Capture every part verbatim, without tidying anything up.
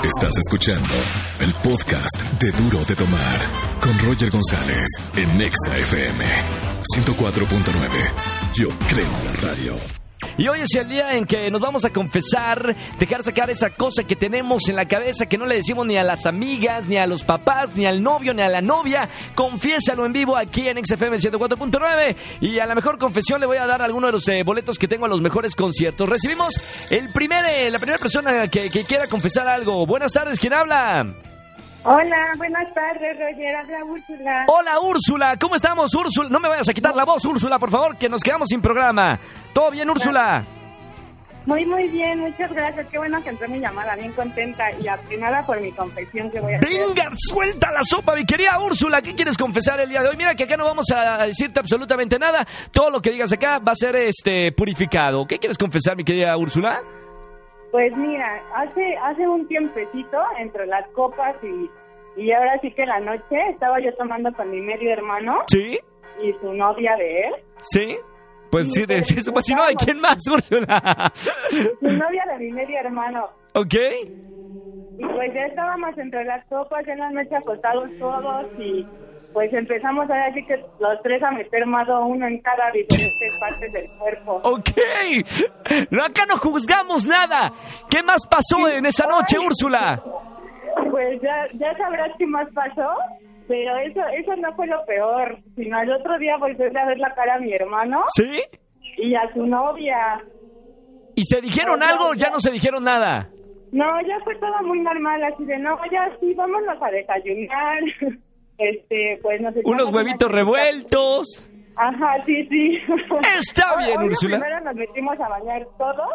Estás escuchando el podcast de Duro de Tomar con Roger González en Nexa F M ciento cuatro punto nueve. Yo creo en la radio. Y hoy es el día en que nos vamos a confesar, dejar sacar esa cosa que tenemos en la cabeza que no le decimos ni a las amigas, ni a los papás, ni al novio, ni a la novia. Confiésalo en vivo aquí en Nexa F M ciento cuatro punto nueve. Y a la mejor confesión le voy a dar alguno de los eh, boletos que tengo a los mejores conciertos. Recibimos el primer, eh, la primera persona que, que quiera confesar algo. Buenas tardes, ¿quién habla? Hola, buenas tardes, Roger, habla Úrsula. Hola, Úrsula, ¿cómo estamos, Úrsula? No me vayas a quitar la voz, Úrsula, por favor, que nos quedamos sin programa. ¿Todo bien, Úrsula? Muy, muy bien, muchas gracias. Qué bueno que entró mi llamada, bien contenta y apenada por mi confesión que voy a hacer. ¡Venga, suelta la sopa, mi querida Úrsula! ¿Qué quieres confesar el día de hoy? Mira que acá no vamos a decirte absolutamente nada. Todo lo que digas acá va a ser este purificado. ¿Qué quieres confesar, mi querida Úrsula? Pues mira, hace hace un tiempecito, entre las copas y, y ahora sí que la noche, estaba yo tomando con mi medio hermano. ¿Sí? Y su novia de él. ¿Sí? Pues y sí, de pues, eso, pues si no, ¿hay quién más, Úrsula? Su novia de mi medio hermano. ¿Ok? Y pues ya estábamos entre las copas, en la noche acostados todos y pues empezamos a decir que los tres a meter mano uno en cada diferentes partes del cuerpo. Ok, no, acá no juzgamos nada. ¿Qué más pasó en esa noche, Ay, Úrsula? Pues ya, ya sabrás qué más pasó, pero eso eso no fue lo peor, sino al otro día volví a ver la cara a mi hermano. ¿Sí? Y a su novia. ¿Y se dijeron Pues, algo o ya- ya no se dijeron nada? No, ya fue todo muy normal, así de, no, ya sí, vámonos a desayunar. Este, pues nos echamos Unos una huevitos chelita. revueltos. Ajá, sí, sí. Está bien, Hoy Úrsula. Primero nos metimos a bañar todos.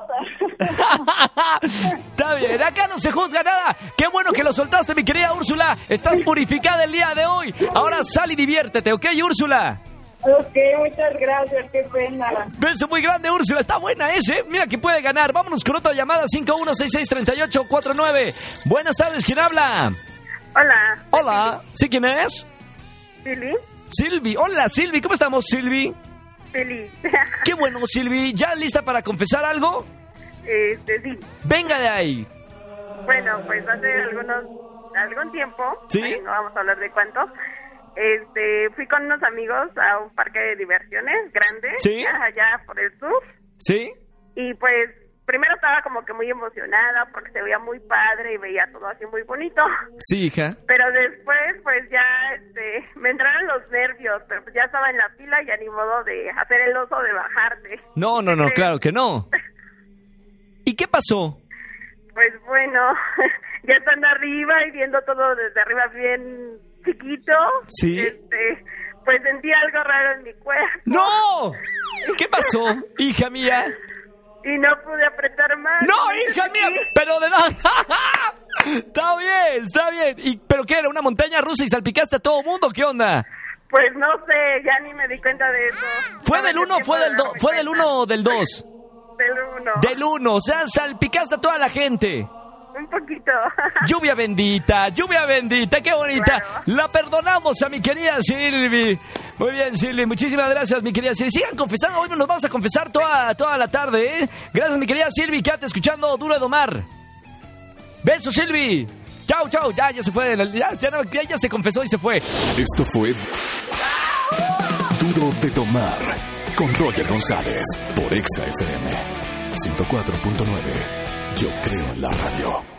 Está bien, acá no se juzga nada. Qué bueno que lo soltaste, mi querida Úrsula. Estás purificada el día de hoy. Ahora sal y diviértete, ¿ok, Úrsula? Ok, muchas gracias, qué pena. Beso muy grande, Úrsula. Está buena ese. Mira que puede ganar. Vámonos con otra llamada. cinco uno seis seis, tres ocho cuatro nueve. Buenas tardes, ¿quién habla? Hola. Hola. ¿Sí quién es? Silvi. Silvi. Hola, Silvi. ¿Cómo estamos, Silvi? Feliz. Qué bueno, Silvi. ¿Ya lista para confesar algo? Este, sí. Venga de ahí. Bueno, pues hace algunos, algún tiempo, ¿Sí? eh, no vamos a hablar de cuánto, este, fui con unos amigos a un parque de diversiones grande, ¿Sí? allá por el sur, ¿Sí? y pues primero estaba como que muy emocionada porque se veía muy padre y veía todo así muy bonito, Sí, hija. pero después pues ya este, me entraron los nervios, pero pues ya estaba en la fila y ya ni modo de hacer el oso de bajarte. No, no, no, Sí. claro que no. ¿Y qué pasó? Pues bueno, ya estando arriba y viendo todo desde arriba bien chiquito, Sí. este, pues sentí algo raro en mi cuerpo. ¡No! ¿Qué pasó, hija mía? Y no pude apretar más. ¡No, Me hija sentí- mía! ¡Pero de nada! Está bien, está bien. ¿Y, ¿Pero qué era? ¿Una montaña rusa y salpicaste a todo mundo? ¿Qué onda? Pues no sé, ya ni me di cuenta de eso. ¿Fue No del me dio uno o tiempo fue de del dos? darme ¿Fue del cuenta. uno o del dos? Del uno. Del uno, o sea, salpicaste a toda la gente. Un poquito. Lluvia bendita, lluvia bendita, qué bonita. Claro. La perdonamos a mi querida Silvi. Muy bien, Silvi, muchísimas gracias, mi querida Silvi. Sigan confesando, hoy nos vamos a confesar toda, toda la tarde, ¿eh? Gracias, mi querida Silvi, quédate escuchando Duro de Domar. Besos, Silvi. Chau, chau, ya, ya se fue, ya, ya, no, ya, ya se confesó y se fue. Esto fue Duro de Tomar con Roger González por Exa F M ciento cuatro punto nueve. Yo creo en la radio.